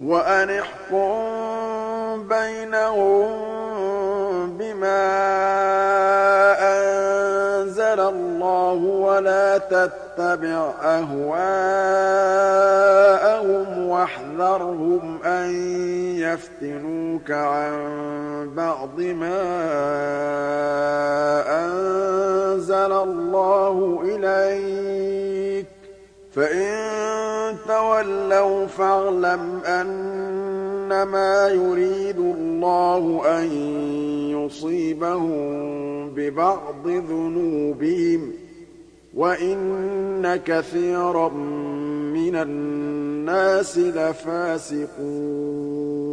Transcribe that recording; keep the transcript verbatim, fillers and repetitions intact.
وَأَنِ احْكُم بَيْنَهُم بِمَا أَنزَلَ اللَّهُ وَلَا تَتَّبِعْ أَهْوَاءَهُمْ وَاحْذَرْهُمْ أَن يَفْتِنُوكَ عَن بَعْضِ مَا أَنزَلَ اللَّهُ إِلَيْكَ ۖ فَإِن تَوَلَّوْا فَاعْلَمْ أَنَّمَا يُرِيدُ اللَّهُ أَن يُصِيبَهُم بِبَعْضِ ذُنُوبِهِمْ ۗ وَإِنَّ كَثِيرًا مِّنَ النَّاسِ لَفَاسِقُونَ